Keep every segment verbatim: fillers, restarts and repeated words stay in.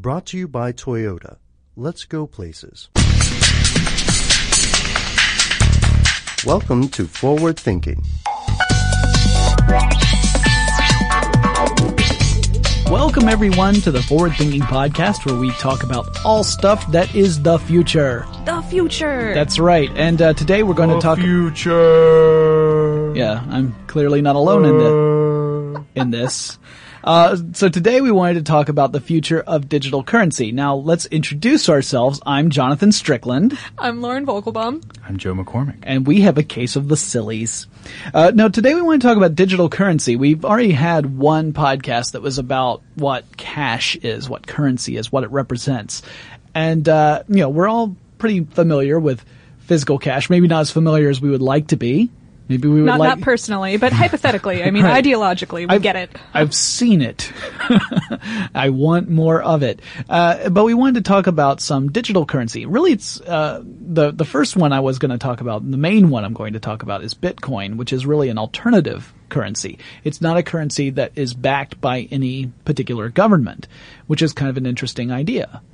Brought to you by Toyota. Let's go places. Welcome to Forward Thinking. Welcome, everyone, to the Forward Thinking Podcast, where we talk about all stuff that is the future. The future! That's right. And uh, today we're going to talk... future! Yeah, I'm clearly not alone in, the, in this. Uh, so today we wanted to talk about the future of digital currency. Now, let's introduce ourselves. I'm Jonathan Strickland. I'm Lauren Vogelbaum. I'm Joe McCormick. And we have a case of the sillies. Uh, now, today we want to talk about digital currency. We've already had one podcast that was about what cash is, what currency is, what it represents. And, uh, you know, we're all pretty familiar with physical cash. Maybe not as familiar as we would like to be. Maybe we would not, like... Not personally, but hypothetically. I mean, right. Ideologically, we I've, get it. I've seen it. I want more of it. Uh, but we wanted to talk about some digital currency. Really, it's uh, the the first one I was going to talk about, the main one I'm going to talk about is Bitcoin, which is really an alternative currency. It's not a currency that is backed by any particular government, which is kind of an interesting idea.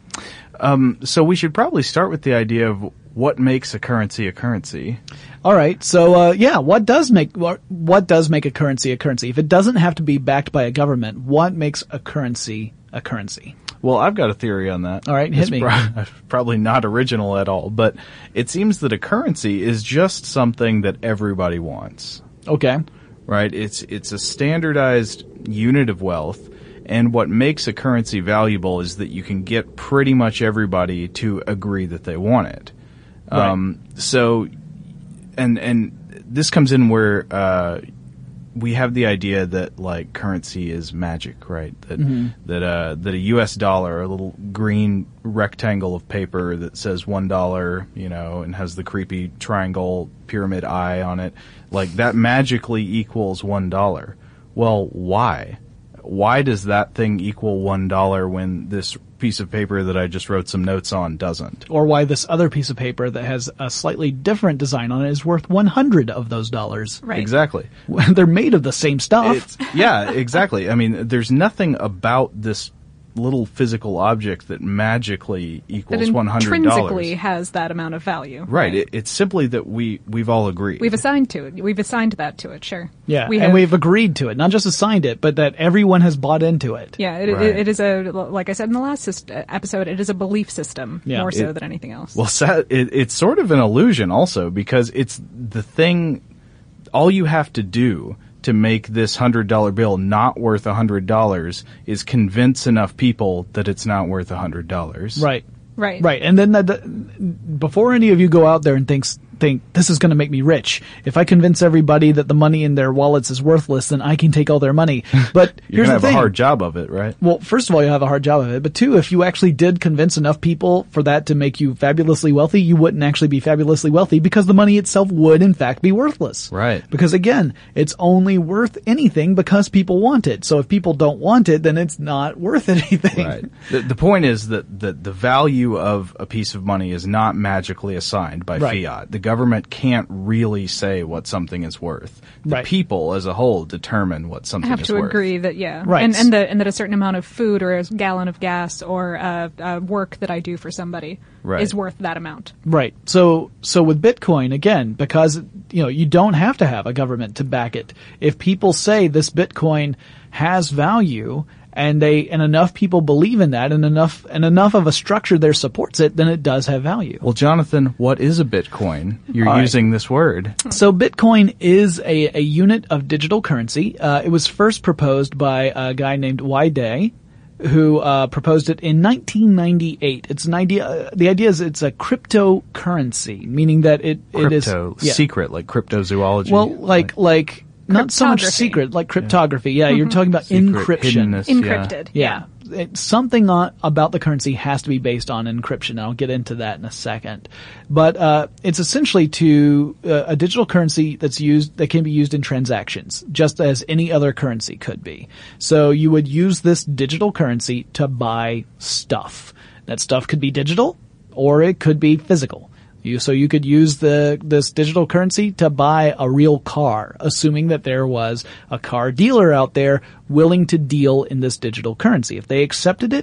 Um, so we should probably start with the idea of what makes a currency a currency. All right. So, uh, yeah, what does make, what does make a currency a currency? If it doesn't have to be backed by a government, what makes a currency a currency? Well, I've got a theory on that. All right, hit it's me. Pro- probably not original at all, but it seems that a currency is just something that everybody wants. Okay. Right? It's, it's a standardized unit of wealth. And what makes a currency valuable is that you can get pretty much everybody to agree that they want it. Right. Um, so, and, and this comes in where, uh, we have the idea that like currency is magic, right? That, mm-hmm. that, uh, that a U S dollar, a little green rectangle of paper that says one dollar, you know, and has the creepy triangle pyramid eye on it, like that magically equals one dollar. Well, why? Why does that thing equal one dollar when this piece of paper that I just wrote some notes on doesn't? Or why this other piece of paper that has a slightly different design on it is worth one hundred of those dollars? Right. Exactly. They're made of the same stuff. It's, yeah, exactly. I mean, there's nothing about this little physical object that magically equals that one hundred dollars. Intrinsically has that amount of value. Right. right. It, it's simply that we, we've all agreed. We've assigned to it. We've assigned that to it, sure. Yeah, we and have, we've agreed to it. Not just assigned it, but that everyone has bought into it. Yeah, it, right. it, it is a, like I said in the last syst- episode, it is a belief system yeah. more so it, than anything else. Well, it, it's sort of an illusion also because it's the thing, all you have to do to make this one hundred dollar bill not worth one hundred dollars is convince enough people that it's not worth one hundred dollars. Right. Right. Right. And then the, the, before any of you go out there and thinks, think this is going to make me rich, if I convince everybody that the money in their wallets is worthless, then I can take all their money. But You're here's gonna the have thing. a hard job of it, right? Well, first of all, you'll have a hard job of it. But two, if you actually did convince enough people for that to make you fabulously wealthy, you wouldn't actually be fabulously wealthy because the money itself would, in fact, be worthless. Right. Because again, it's only worth anything because people want it. So if people don't want it, then it's not worth anything. Right. The, the point is that the, the value of a piece of money is not magically assigned by right. fiat. The government can't really say what something is worth. The right. people as a whole determine what something I have is to worth. agree that, yeah. Right. And, and, the, and that a certain amount of food or a gallon of gas or uh, uh, work that I do for somebody right. is worth that amount. Right. So, so with Bitcoin, again, because, you know, you don't have to have a government to back it. If people say this Bitcoin has value and they, and enough people believe in that and enough, and enough of a structure there supports it, then it does have value. Well, Jonathan, what is a Bitcoin? You're All using right. this word. So Bitcoin is a, a unit of digital currency. Uh, it was first proposed by a guy named Y. Day, who uh, proposed it in nineteen ninety-eight. It's an idea. Uh, the idea is it's a cryptocurrency, meaning that it it is Crypto, yeah. secret, like cryptozoology. Well, like like not so much Cryptography. secret, like cryptography. Yeah, you're talking about Secret, encryption. hiddenness, yeah. Encrypted. Yeah. It, something on, about the currency has to be based on encryption. I'll get into that in a second. But uh, it's essentially to uh, a digital currency that's used that can be used in transactions, just as any other currency could be. So you would use this digital currency to buy stuff. That stuff could be digital or it could be physical. You, so you could use the this digital currency to buy a real car, assuming that there was a car dealer out there willing to deal in this digital currency. If they accepted it,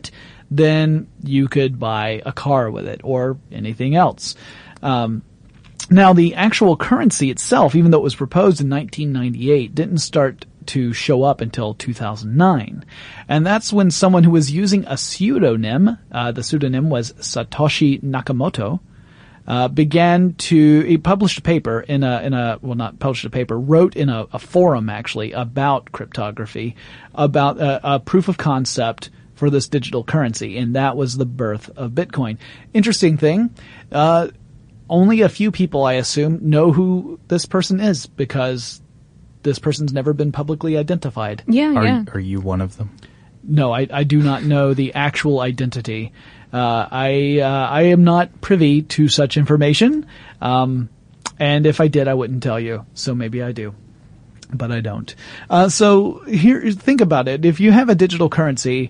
then you could buy a car with it or anything else. Um, now, the actual currency itself, even though it was proposed in nineteen ninety-eight, didn't start to show up until two thousand nine. And that's when someone who was using a pseudonym, uh, the pseudonym was Satoshi Nakamoto, uh, began to, he published a paper in a, in a, well not published a paper, wrote in a, a forum actually about cryptography, about a, a proof of concept for this digital currency. And that was the birth of Bitcoin. Interesting thing, uh, only a few people, I assume, know who this person is because this person's never been publicly identified. Yeah, Are, yeah. are you one of them? No, I, I do not know the actual identity. Uh, I uh, I am not privy to such information, um, and if I did, I wouldn't tell you. So maybe I do, but I don't. Uh, so here, think about it. If you have a digital currency,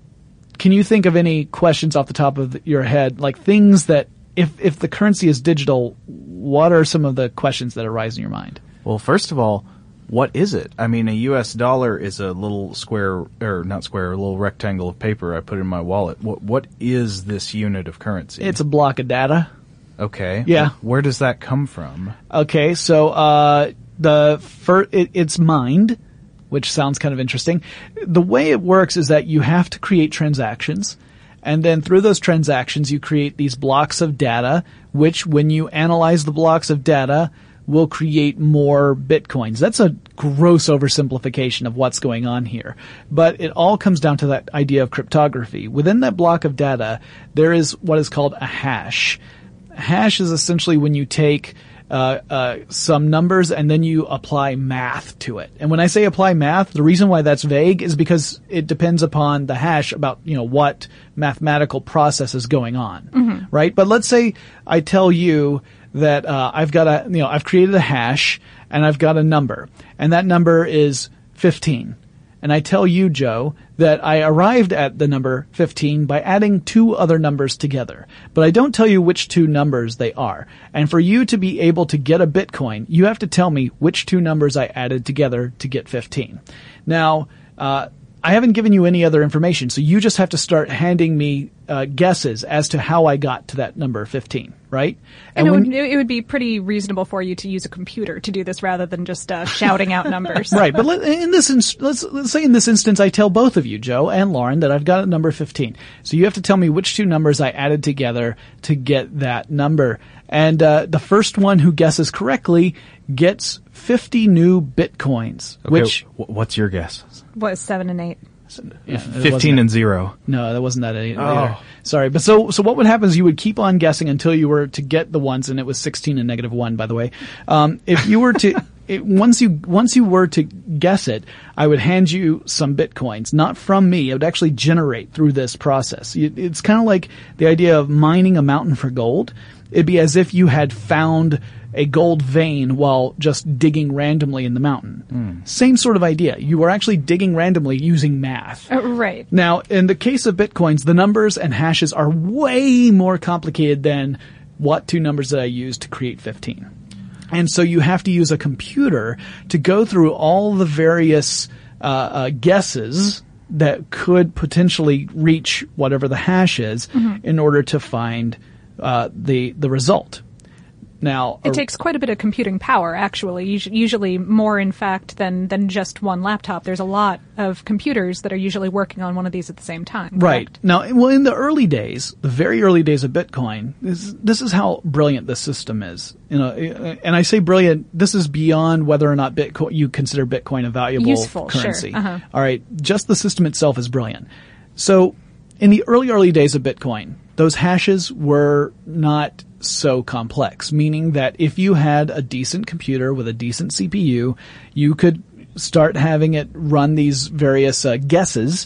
can you think of any questions off the top of your head, like things that if if the currency is digital, what are some of the questions that arise in your mind? Well, first of all, what is it? I mean, a U S dollar is a little square, or not square, a little rectangle of paper I put in my wallet. What What is this unit of currency? It's a block of data. Okay. Yeah. Where does that come from? Okay, so uh, the fir- it, it's mined, which sounds kind of interesting. The way it works is that you have to create transactions, and then through those transactions you create these blocks of data, which when you analyze the blocks of data will create more bitcoins. That's a gross oversimplification of what's going on here. But it all comes down to that idea of cryptography. Within that block of data, there is what is called a hash. A hash is essentially when you take uh, uh, some numbers and then you apply math to it. And when I say apply math, the reason why that's vague is because it depends upon the hash about, you know, what mathematical process is going on. Mm-hmm. Right? But let's say I tell you that uh, I've got a, you know, I've created a hash and I've got a number, and that number is fifteen. And I tell you, Joe, that I arrived at the number fifteen by adding two other numbers together. But I don't tell you which two numbers they are. And for you to be able to get a Bitcoin, you have to tell me which two numbers I added together to get fifteen. Now, uh, I haven't given you any other information, so you just have to start handing me uh, guesses as to how I got to that number fifteen, right? And, and it, when, would, it would be pretty reasonable for you to use a computer to do this rather than just uh, shouting out numbers. Right, but let, in this ins- let's, let's say in this instance I tell both of you, Joe and Lauren, that I've got a number fifteen. So you have to tell me which two numbers I added together to get that number. And uh, the first one who guesses correctly gets fifty new Bitcoins, Okay, which... wh- what's your guess? Was seven and eight. Yeah, it Fifteen wasn't- and zero. No, that wasn't that either. Oh. Sorry. But so, so what would happen is you would keep on guessing until you were to get the ones, and it was sixteen and negative one, by the way. Um, if you were to, it, once you, once you were to guess it, I would hand you some Bitcoins, not from me. It would actually generate through this process. It, it's kind of like the idea of mining a mountain for gold. It'd be as if you had found a gold vein while just digging randomly in the mountain. Mm. Same sort of idea. You are actually digging randomly using math. Uh, right. Now, in the case of Bitcoins, the numbers and hashes are way more complicated than what two numbers that I used to create fifteen. And so you have to use a computer to go through all the various uh, uh, guesses that could potentially reach whatever the hash is mm-hmm. in order to find uh, the the result. Now, it takes quite a bit of computing power, actually, usually more, in fact, than, than just one laptop. There's a lot of computers that are usually working on one of these at the same time. Right. Correct? Now, well, in the early days, the very early days of Bitcoin, this, this is how brilliant this system is. You know, and I say brilliant, this is beyond whether or not Bitcoin, you consider Bitcoin a valuable Useful, currency. Sure. Uh-huh. All right. Just the system itself is brilliant. So, in the early, early days of Bitcoin, those hashes were not so complex, meaning that if you had a decent computer with a decent C P U, you could start having it run these various uh, guesses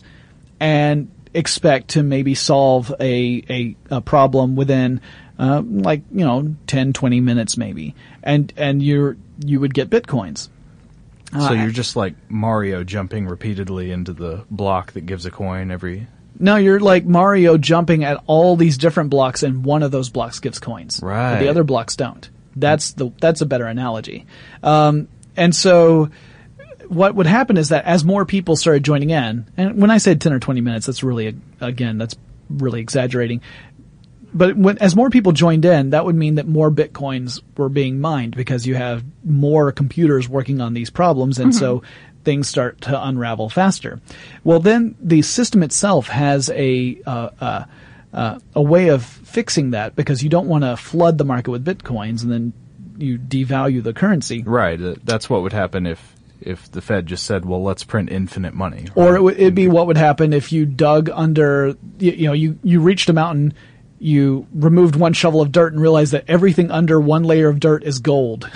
and expect to maybe solve a, a, a problem within uh, like, you know, ten, twenty minutes maybe. And, and you're, you would get Bitcoins. So Uh, you're just like Mario jumping repeatedly into the block that gives a coin every... No, you're like Mario jumping at all these different blocks, and one of those blocks gives coins. Right. But the other blocks don't. That's the that's a better analogy. Um, and so what would happen is that as more people started joining in, and when I said ten or twenty minutes, that's really, a, again, that's really exaggerating. But when, as more people joined in, that would mean that more bitcoins were being mined because you have more computers working on these problems, and mm-hmm. so things start to unravel faster. Well, then the system itself has a uh, uh, uh, a way of fixing that, because you don't want to flood the market with bitcoins and then you devalue the currency. Right. Uh, that's what would happen if if the Fed just said, well, let's print infinite money. Right? Or it would it'd be what would happen if you dug under, you, you know, you, you reached a mountain, you removed one shovel of dirt and realized that everything under one layer of dirt is gold.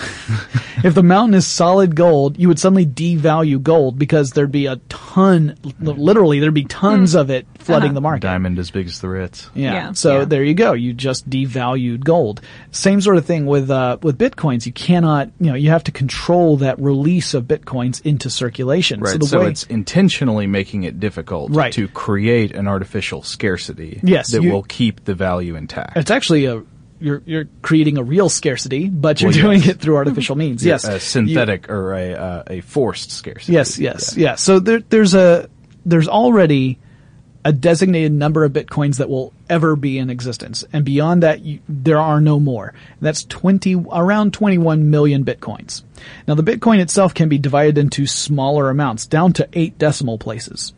If the mountain is solid gold, you would suddenly devalue gold because there'd be a ton, literally there'd be tons mm. of it flooding uh-huh. the market. Diamond as big as the Ritz. Yeah. yeah. So yeah. there you go. You just devalued gold. Same sort of thing with, uh, with bitcoins. You cannot, you know, you have to control that release of bitcoins into circulation. Right. So, the so way, it's intentionally making it difficult right. to create an artificial scarcity yes, that you, will keep the value intact. It's actually a, You're you're creating a real scarcity, but you're well, doing yes. it through artificial means. Yeah, Yes, a synthetic you, or a uh, a forced scarcity. Yes, yes, yeah. yeah. So there, there's a there's already a designated number of bitcoins that will ever be in existence, and beyond that, you, there are no more. And that's twenty around twenty-one million bitcoins. Now, the bitcoin itself can be divided into smaller amounts, down to eight decimal places.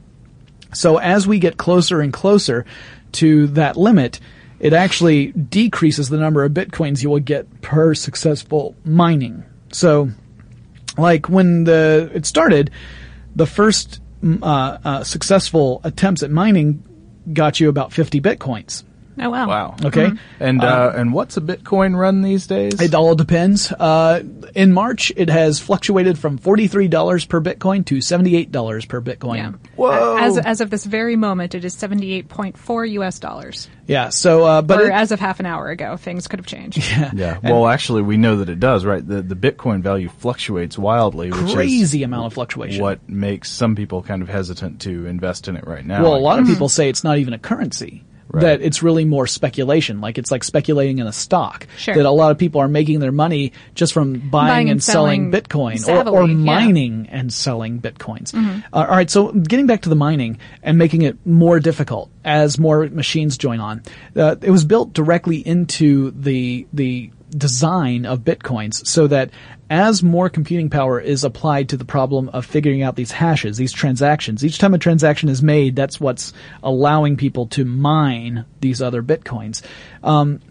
So as we get closer and closer to that limit, it actually decreases the number of bitcoins you will get per successful mining. So, like when the it started, the first uh, uh, successful attempts at mining got you about fifty bitcoins. Oh wow! Wow. Okay, mm-hmm. and uh, uh, and what's a Bitcoin run these days? It all depends. Uh, in March, it has fluctuated from forty-three dollars per Bitcoin to seventy-eight dollars per Bitcoin. Yeah. Whoa! As as of this very moment, it is seventy-eight point four U S dollars. Yeah. So, uh, but or it, as of half an hour ago, things could have changed. Yeah. Yeah. Well, actually, we know that it does. Right. The the Bitcoin value fluctuates wildly, which crazy is amount of fluctuation. What makes some people kind of hesitant to invest in it right now. Well, a lot of people say it's not even a currency. Right. That it's really more speculation, like it's like speculating in a stock. Sure. That a lot of people are making their money just from buying, buying and, and selling, selling Bitcoin, or, or mining yeah. and selling Bitcoins. Mm-hmm. Uh, all right, so getting back to the mining and making it more difficult as more machines join on. Uh, it was built directly into the the design of Bitcoins so that as more computing power is applied to the problem of figuring out these hashes, these transactions, each time a transaction is made, that's what's allowing people to mine these other Bitcoins. Um,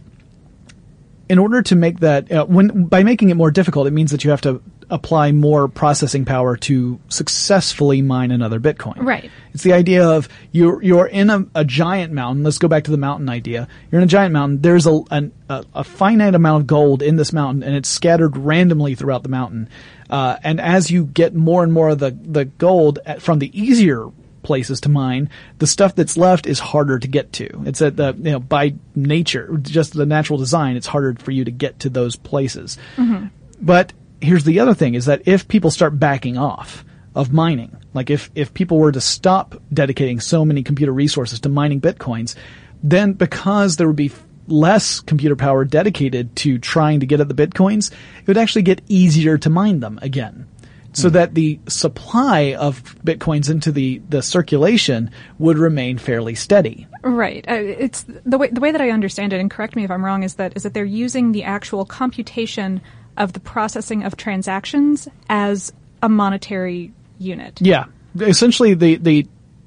in order to make that, uh, when by making it more difficult, it means that you have to apply more processing power to successfully mine another Bitcoin. Right. It's the idea of you're you're in a, a giant mountain. Let's go back to the mountain idea. You're in a giant mountain. There's a, an, a a finite amount of gold in this mountain, and it's scattered randomly throughout the mountain. Uh, and as you get more and more of the the gold at, from the easier places to mine, the stuff that's left is harder to get to. It's at the, you know, by nature, just the natural design, it's harder for you to get to those places. Mm-hmm. But here's the other thing, is that if people start backing off of mining, like if, if people were to stop dedicating so many computer resources to mining Bitcoins, then because there would be less computer power dedicated to trying to get at the Bitcoins, it would actually get easier to mine them again. So mm. that the supply of Bitcoins into the, the circulation would remain fairly steady. Right. Uh, it's the way the way that I understand it, and correct me if I'm wrong, is that is that they're using the actual computation of the processing of transactions as a monetary unit. Yeah. Essentially, the the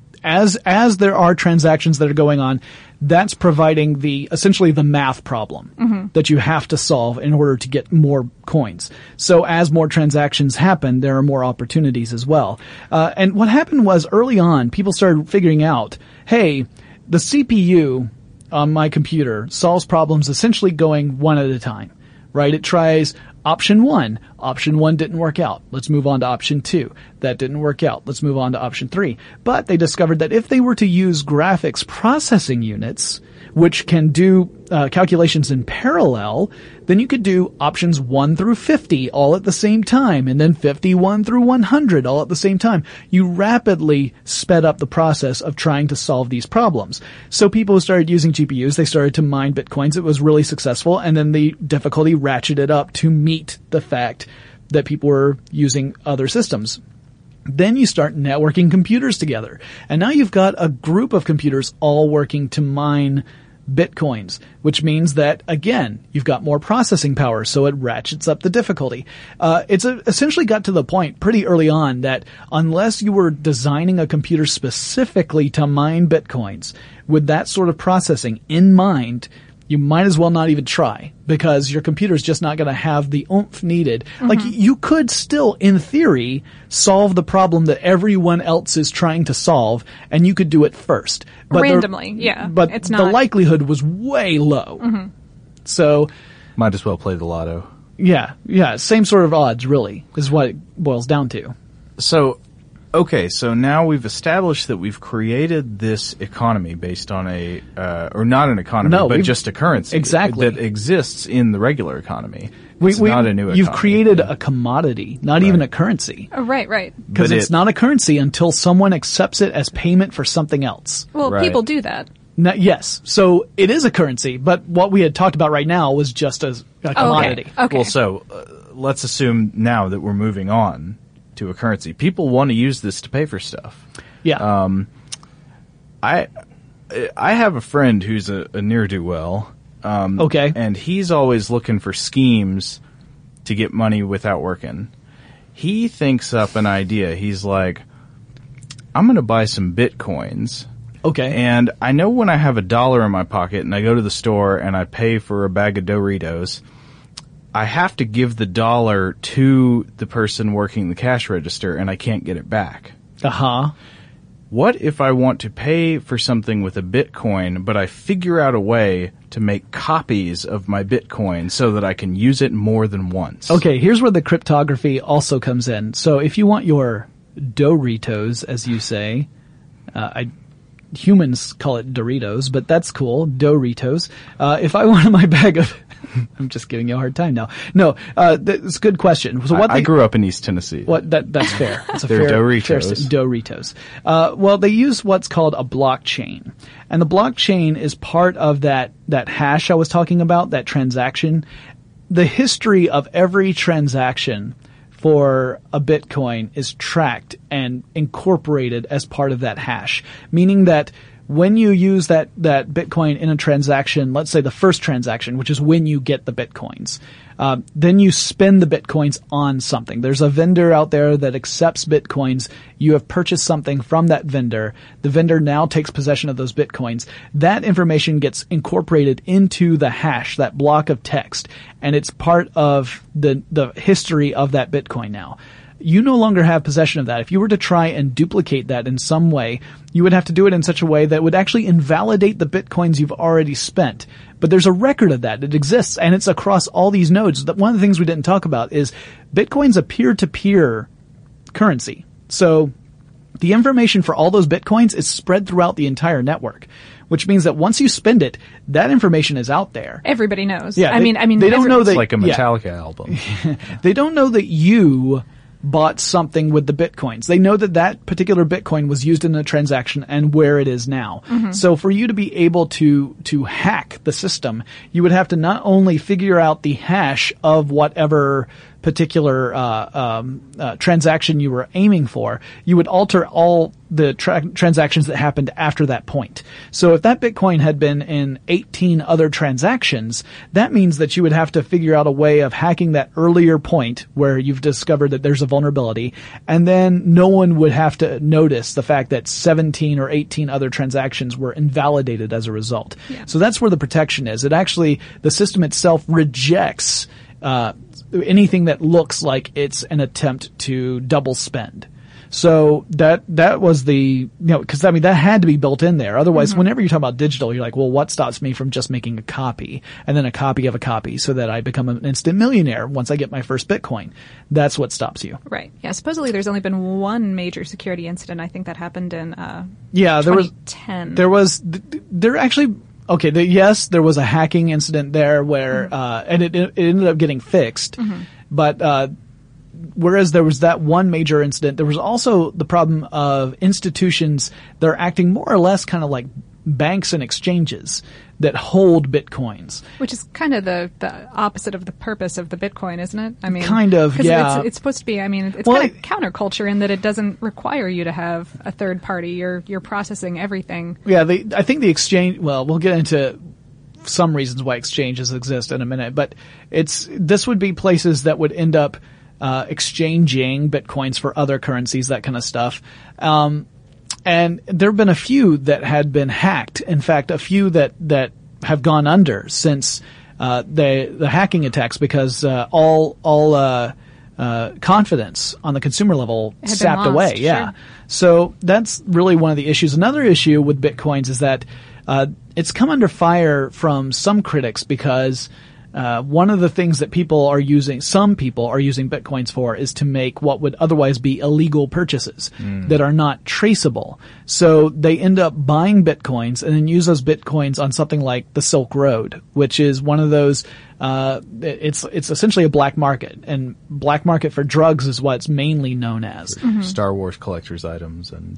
as as there are transactions that are going on, that's providing the essentially the math problem mm-hmm. that you have to solve in order to get more coins. So as more transactions happen, there are more opportunities as well. Uh, and what happened was early on, people started figuring out, hey, the C P U on my computer solves problems essentially going one at a time, right? It tries option one. Option one didn't work out. Let's move on to option two. That didn't work out. Let's move on to option three. But they discovered that if they were to use graphics processing units, which can do uh, calculations in parallel, then you could do options one through fifty all at the same time, and then fifty-one through one hundred all at the same time. You rapidly sped up the process of trying to solve these problems. So people started using G P Us. They started to mine Bitcoins. It was really successful, and then the difficulty ratcheted up to meet the fact that people were using other systems. Then you start networking computers together. And now you've got a group of computers all working to mine bitcoins, which means that, again, you've got more processing power, so it ratchets up the difficulty. Uh, it's a, essentially got to the point pretty early on that unless you were designing a computer specifically to mine bitcoins with that sort of processing in mind, you might as well not even try, because your computer's just not going to have the oomph needed. Mm-hmm. Like, you could still, in theory, solve the problem that everyone else is trying to solve, and you could do it first. But randomly, the, yeah. But it's the not... likelihood was way low. Mm-hmm. So... Might as well play the lotto. Yeah, yeah, same sort of odds, really, is what it boils down to. So... Okay, so now we've established that we've created this economy based on a, uh, or not an economy, no, but just a currency. Exactly. That exists in the regular economy. We, it's we, not a new economy. You've created a commodity, not Right. even a currency. Oh, right, right. Because it's it, not a currency until someone accepts it as payment for something else. Well, Right. people do that. Now, yes, so it is a currency, but what we had talked about right now was just as a commodity. Oh, okay. okay. Well, so uh, let's assume now that we're moving on to a currency. People want to use this to pay for stuff. Yeah. Um, I I have a friend who's a, a ne'er-do-well. Um, okay. And he's always looking for schemes to get money without working. He thinks up an idea. He's like, I'm going to buy some bitcoins. Okay. And I know when I have a dollar in my pocket and I go to the store and I pay for a bag of Doritos, I have to give the dollar to the person working the cash register and I can't get it back. Uh-huh. What if I want to pay for something with a Bitcoin, but I figure out a way to make copies of my Bitcoin so that I can use it more than once? Okay, here's where the cryptography also comes in. So if you want your Doritos, as you say, uh, I humans call it Doritos, but that's cool, Doritos. Uh, if I wanted my bag of... I'm just giving you a hard time now. No, uh, that's a good question. So what I, they, I grew up in East Tennessee. What that that's fair. It's a They're fair, Doritos. fair Doritos. Uh, well, they use what's called a blockchain, and the blockchain is part of that that hash I was talking about, that transaction. The history of every transaction for a Bitcoin is tracked and incorporated as part of that hash, meaning that when you use that, that Bitcoin in a transaction, let's say the first transaction, which is when you get the Bitcoins, uh, then you spend the Bitcoins on something. There's a vendor out there that accepts Bitcoins. You have purchased something from that vendor. The vendor now takes possession of those Bitcoins. That information gets incorporated into the hash, that block of text, and it's part of the, the history of that Bitcoin now. You no longer have possession of that. If you were to try and duplicate that in some way, you would have to do it in such a way that would actually invalidate the bitcoins you've already spent. But there's a record of that. It exists, and it's across all these nodes. One of the things we didn't talk about is Bitcoin's a peer-to-peer currency. So the information for all those bitcoins is spread throughout the entire network, which means that once you spend it, that information is out there. Everybody knows. Yeah, I they, mean, I mean, they don't every, know that It's like a yeah. Metallica album. They don't know that you bought something with the bitcoins. They know that that particular bitcoin was used in a transaction and where it is now. Mm-hmm. So for you to be able to to hack the system, you would have to not only figure out the hash of whatever particular uh, um, uh, transaction you were aiming for, you would alter all the tra- transactions that happened after that point. So if that Bitcoin had been in eighteen other transactions, that means that you would have to figure out a way of hacking that earlier point where you've discovered that there's a vulnerability, and then no one would have to notice the fact that seventeen or eighteen other transactions were invalidated as a result. Yeah. So that's where the protection is. It actually, the system itself rejects uh anything that looks like it's an attempt to double spend. So that that was the, you know, because I mean that had to be built in there. Otherwise, mm-hmm. whenever you talk about digital, you're like, well, what stops me from just making a copy and then a copy of a copy so that I become an instant millionaire once I get my first Bitcoin? That's what stops you. Right. Yeah. Supposedly, there's only been one major security incident. I think that happened in uh, yeah, there was twenty ten. There was there actually. Okay, the, yes, there was a hacking incident there where, mm-hmm. uh, and it, it ended up getting fixed, mm-hmm. but, uh, whereas there was that one major incident, there was also the problem of institutions that are acting more or less kind of like banks and exchanges that hold Bitcoins. Which is kind of the, the opposite of the purpose of the Bitcoin, isn't it? I mean, kind of, 'cause yeah. It's, it's supposed to be, I mean, it's Well, kind of counterculture in that it doesn't require you to have a third party. You're, you're processing everything. Yeah, the, I think the exchange, well, we'll get into some reasons why exchanges exist in a minute, but it's, this would be places that would end up, uh, exchanging Bitcoins for other currencies, that kind of stuff. Um, and there have been a few that had been hacked. In fact, a few that, that have gone under since, uh, the, the hacking attacks because, uh, all, all, uh, uh, confidence on the consumer level Had been sapped lost, away. Yeah. sure. So that's really one of the issues. Another issue with Bitcoins is that, uh, it's come under fire from some critics because, uh, one of the things that people are using, some people are using Bitcoins for is to make what would otherwise be illegal purchases mm. that are not traceable. So they end up buying Bitcoins and then use those Bitcoins on something like the Silk Road, which is one of those, uh, it's, it's essentially a black market, and black market for drugs is what it's mainly known as. Mm-hmm. Star Wars collector's items and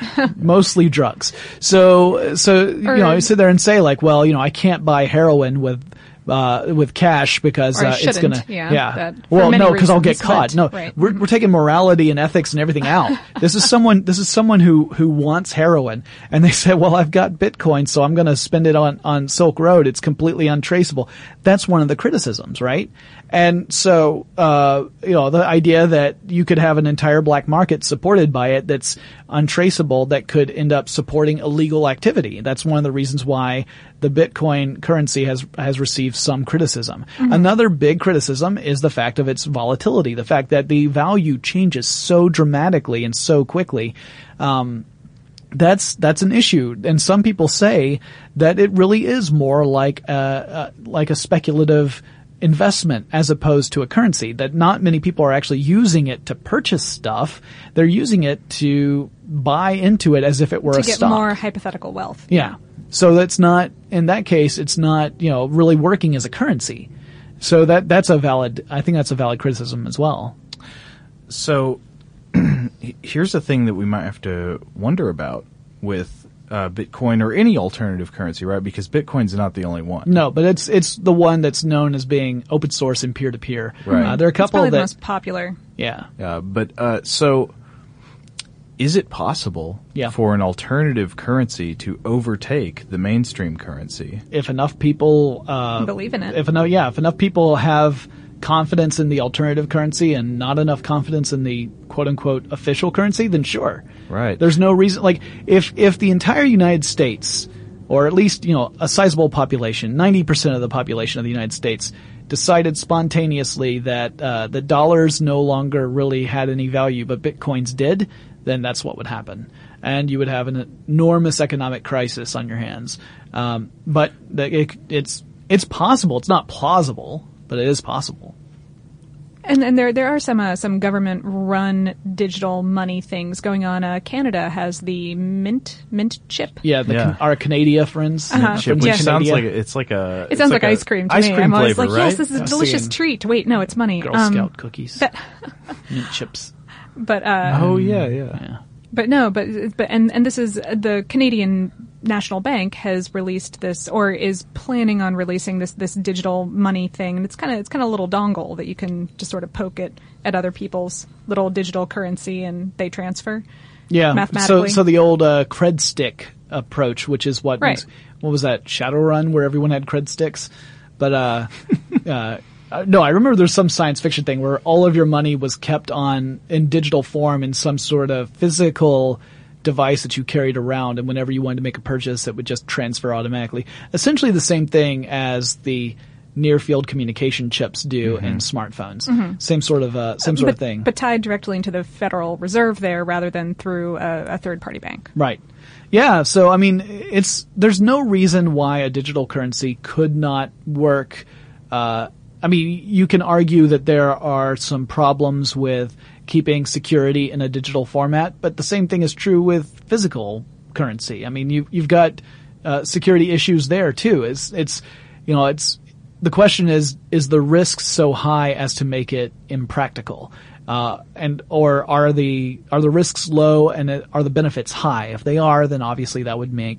mostly drugs. So, so, you know, you sit there and say like, well, you know, I can't buy heroin with, Uh, with cash because, Or I uh, it's gonna, yeah, yeah. that- for Well, many no, cause I'll get reasons, caught. but- No, right. we're, we're taking morality and ethics and everything out. This is someone, this is someone who, who wants heroin, and they say, well, I've got Bitcoin, so I'm gonna spend it on, on Silk Road. It's completely untraceable. That's one of the criticisms, right? And so, uh, you know, the idea that you could have an entire black market supported by it that's untraceable that could end up supporting illegal activity. That's one of the reasons why the Bitcoin currency has, has received some criticism. Mm-hmm. Another big criticism is the fact of its volatility, the fact that the value changes so dramatically and so quickly. Um, That's, that's an issue. And some people say that it really is more like a, a like a speculative investment as opposed to a currency, that not many people are actually using it to purchase stuff. They're using it to buy into it as if it were to a get stock. more hypothetical wealth. Yeah. So that's not, in that case, it's not, you know, really working as a currency. So that, that's a valid, I think that's a valid criticism as well. So here's the thing that we might have to wonder about with uh, Bitcoin or any alternative currency, right? Because Bitcoin's not the only one. No, but it's it's the one that's known as being open source and peer to peer. Right. Uh, there are a It's couple probably that the most popular. yeah. Uh, but uh, so is it possible Yeah. for an alternative currency to overtake the mainstream currency? If enough people uh, Believe in it. If enough, yeah, if enough people have confidence in the alternative currency and not enough confidence in the quote unquote official currency, then sure. Right. There's no reason, like, if, if the entire United States, or at least, you know, a sizable population, ninety percent of the population of the United States, decided spontaneously that, uh, the dollars no longer really had any value, but Bitcoins did, then that's what would happen. And you would have an enormous economic crisis on your hands. Um, but the, it, it's, it's possible. It's not plausible, but it is possible. And and there there are some uh, some government run digital money things going on. Uh, Canada has the Mint Mint chip. Yeah, the, Yeah. our Canadian friends. Uh-huh. Chip, from which Yeah. sounds Canada. like it's like a. It it's sounds like, a ice cream to ice me. cream I'm always flavor, like, right? yes, this is I a was delicious seeing treat. Wait, no, it's money. Girl Um, Scout cookies, But mint chips. but uh, Oh yeah, yeah. Yeah. But no, but but and and this is the Canadian National Bank has released this, or is planning on releasing this this digital money thing, and it's kind of it's kind of a little dongle that you can just sort of poke it at other people's little digital currency, and they transfer. Yeah. So, Mathematically. so the old uh, cred stick approach, which is what Right. was, what was that Shadowrun, where everyone had cred sticks, but uh, uh, uh, no, I remember there's some science fiction thing where all of your money was kept on in digital form in some sort of physical device that you carried around, and whenever you wanted to make a purchase, it would just transfer automatically. Essentially the same thing as the near field communication chips do in smartphones. Same sort of uh, same sort but, of thing. but tied directly into the Federal Reserve there, rather than through a, a third party bank. Right. Yeah. So, I mean, it's, there's no reason why a digital currency could not work. Uh, I mean, you can argue that there are some problems with keeping security in a digital format, but the same thing is true with physical currency. I mean, you, you've got, uh, security issues there too. It's, it's, you know, it's, the question is, is the risk so high as to make it impractical? Uh, and, or are the, are the risks low and are the benefits high? If they are, then obviously that would make,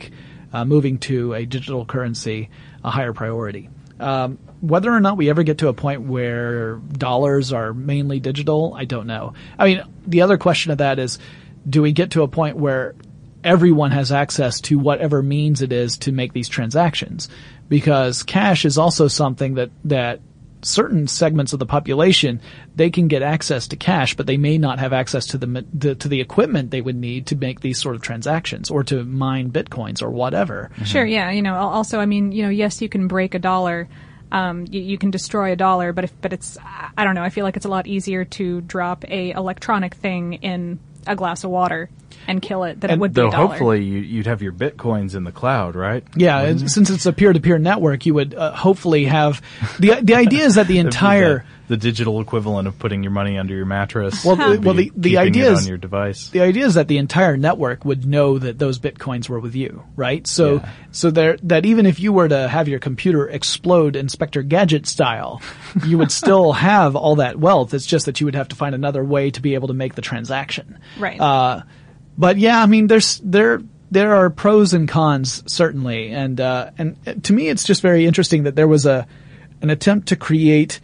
uh, moving to a digital currency a higher priority. Um, whether or not we ever get to a point where dollars are mainly digital, I don't know. I mean, the other question of that is, do we get to a point where everyone has access to whatever means it is to make these transactions? Because cash is also something that, that certain segments of the population, they can get access to cash, but they may not have access to the, the to the equipment they would need to make these sort of transactions or to mine bitcoins or whatever. Sure, yeah. You know, al- also, I mean, you know, yes, you can break a dollar. Um, you, you can destroy a dollar, but if, but it's, I don't know, I feel like it's a lot easier to drop a electronic thing in a glass of water and kill it than And it would be Though a dollar. hopefully you, you'd have your bitcoins in the cloud, right? Yeah, and since it's a peer-to-peer network, you would uh, hopefully have the the idea is that the entire the, the digital equivalent of putting your money under your mattress. Well, would the- well, be the- the keeping idea it is- on your device. the idea is that the entire network would know that those bitcoins were with you, right? So Yeah. so there that even if you were to have your computer explode Inspector Gadget style, you would still have all that wealth. It's just that you would have to find another way to be able to make the transaction. Right. Uh, but yeah, I mean, there's there there are pros and cons certainly, and uh, and to me, it's just very interesting that there was a an attempt to create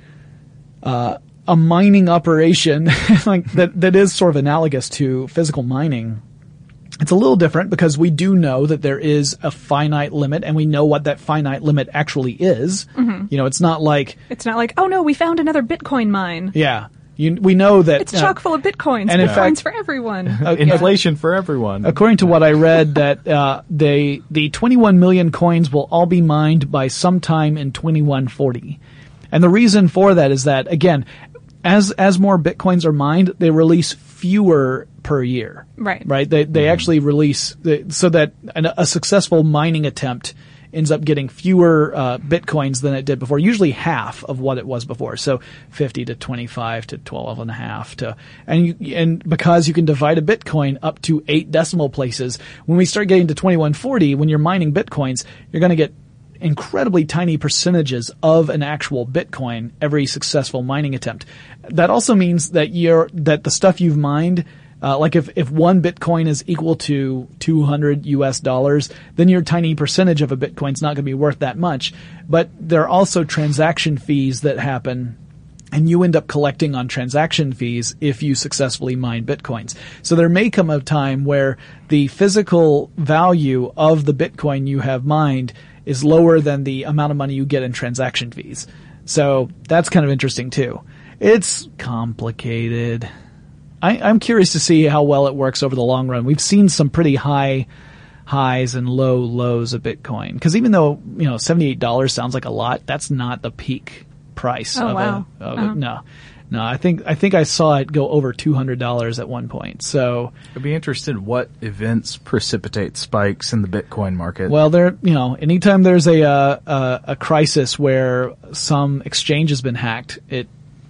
uh, a mining operation like that that is sort of analogous to physical mining. It's a little different because we do know that there is a finite limit, and we know what that finite limit actually is. Mm-hmm. You know, it's not like It's not like, oh no, we found another Bitcoin mine. yeah, you, we know that It's uh, chock full of Bitcoins. and in Bitcoins fact- for everyone. uh, Inflation for everyone. According to what I read, that uh, they the twenty-one million coins will all be mined by sometime in twenty-one forty, and the reason for that is that again, as as more bitcoins are mined, they release fewer per year. Right. Right. They they actually release the, so that an, a successful mining attempt ends up getting fewer uh, bitcoins than it did before, usually half of what it was before. So fifty to twenty-five to twelve and a half to, and you, and because you can divide a bitcoin up to eight decimal places, when we start getting to twenty-one forty, when you're mining bitcoins, you're going to get incredibly tiny percentages of an actual bitcoin every successful mining attempt. That also means that you're, that the stuff you've mined, Uh, like if, if one Bitcoin is equal to two hundred U S dollars, then your tiny percentage of a Bitcoin's not going to be worth that much. But there are also transaction fees that happen, and you end up collecting on transaction fees if you successfully mine Bitcoins. So there may come a time where the physical value of the Bitcoin you have mined is lower than the amount of money you get in transaction fees. So that's kind of interesting too. It's complicated. I, I'm curious to see how well it works over the long run. We've seen some pretty high highs and low lows of Bitcoin. Because even though, you know, seventy-eight dollars sounds like a lot, that's not the peak price Oh, of, wow. a, of Uh-huh. it. No. No, I think I think I saw it go over two hundred dollars at one point. So, I'd be interested what events precipitate spikes in the Bitcoin market. well, there, you know, anytime there's a, uh, a, a crisis where some exchange has been hacked, it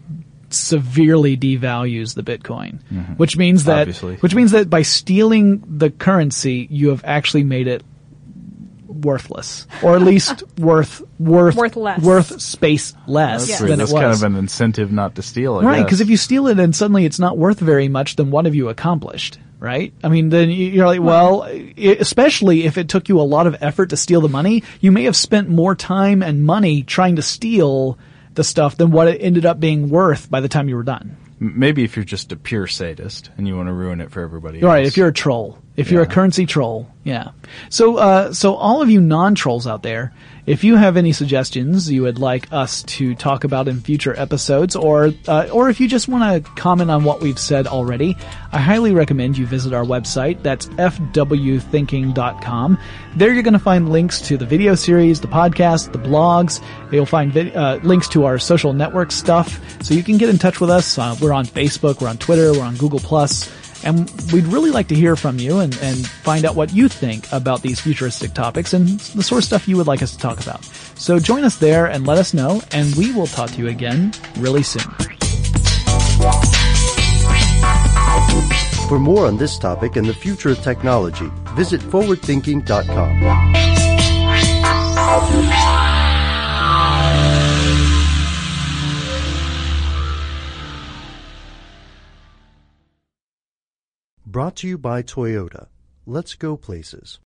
severely devalues the Bitcoin, which means that, Obviously. which means that by stealing the currency, you have actually made it worthless, or at least worth, worth, Worth less. worth space less Yes. than That's it was. kind of an incentive not to steal it. Right, because if you steal it and suddenly it's not worth very much, then what have you accomplished? Right? I mean, then you- you're like, well, i- especially if it took you a lot of effort to steal the money, you may have spent more time and money trying to steal the stuff than what it ended up being worth by the time you were done. maybe if you're just a pure sadist and you want to ruin it for everybody All else. right, if you're a troll. If you're a Yeah. currency troll, yeah. So, uh, so all of you non-trolls out there, if you have any suggestions you would like us to talk about in future episodes, or, uh, or if you just want to comment on what we've said already, I highly recommend you visit our website. That's f w thinking dot com. There you're going to find links to the video series, the podcast, the blogs. You'll find vid- uh, links to our social network stuff, so you can get in touch with us. Uh, we're on Facebook, we're on Twitter, we're on Google Plus. And we'd really like to hear from you and, and find out what you think about these futuristic topics and the sort of stuff you would like us to talk about. So join us there and let us know, and we will talk to you again really soon. For more on this topic and the future of technology, visit forward thinking dot com. Brought to you by Toyota. Let's go places.